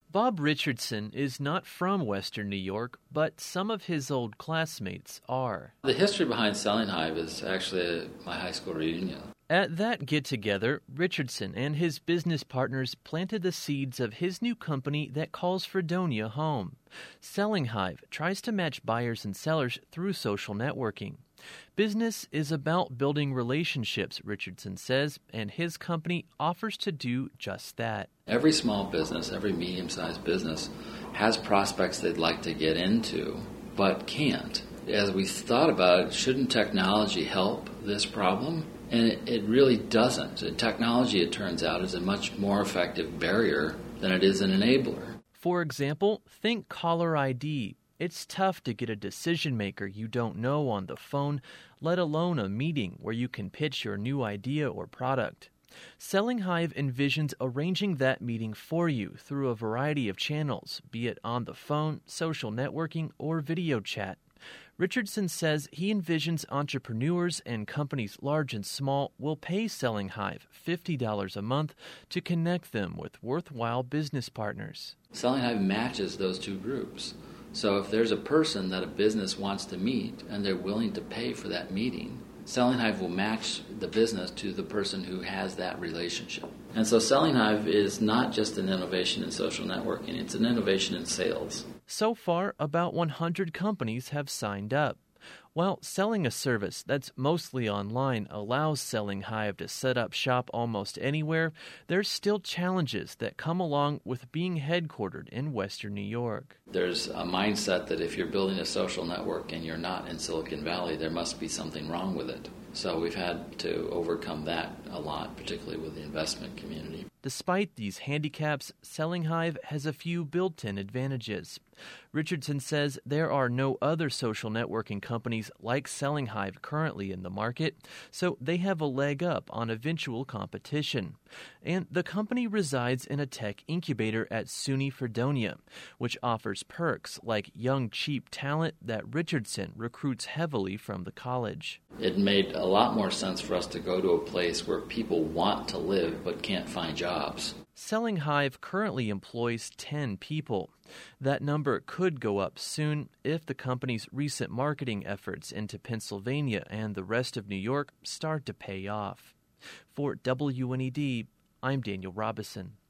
Bob Richardson is not from Western New York, but some of his old classmates are. The history behind Selling Hive is actually my high school reunion. At that get-together, Richardson and his business partners planted the seeds of his new company that calls Fredonia home. Selling Hive tries to match buyers and sellers through social networking. Business is about building relationships, Richardson says, and his company offers to do just that. Every small business, every medium-sized business has prospects they'd like to get into, but can't. As we thought about it, shouldn't technology help this problem? And it really doesn't. Technology, it turns out, is a much more effective barrier than it is an enabler. For example, think caller ID. It's tough to get a decision maker you don't know on the phone, let alone a meeting where you can pitch your new idea or product. Selling Hive envisions arranging that meeting for you through a variety of channels, be it on the phone, social networking, or video chat. Richardson says he envisions entrepreneurs and companies large and small will pay Selling Hive $50 a month to connect them with worthwhile business partners. Selling Hive matches those two groups. So if there's a person that a business wants to meet and they're willing to pay for that meeting, Selling Hive will match the business to the person who has that relationship. And so Selling Hive is not just an innovation in social networking, it's an innovation in sales. So far, about 100 companies have signed up. While selling a service that's mostly online allows Selling Hive to set up shop almost anywhere, there's still challenges that come along with being headquartered in Western New York. There's a mindset that if you're building a social network and you're not in Silicon Valley, there must be something wrong with it. So we've had to overcome that a lot, particularly with the investment community. Despite these handicaps, Selling Hive has a few built-in advantages. Richardson says there are no other social networking companies like Selling Hive currently in the market, so they have a leg up on eventual competition. And the company resides in a tech incubator at SUNY Fredonia, which offers perks like young, cheap talent that Richardson recruits heavily from the college. It made a lot more sense for us to go to a place where people want to live but can't find jobs. Selling Hive currently employs 10 people. That number could go up soon if the company's recent marketing efforts into Pennsylvania and the rest of New York start to pay off. For WNED, I'm Daniel Robison.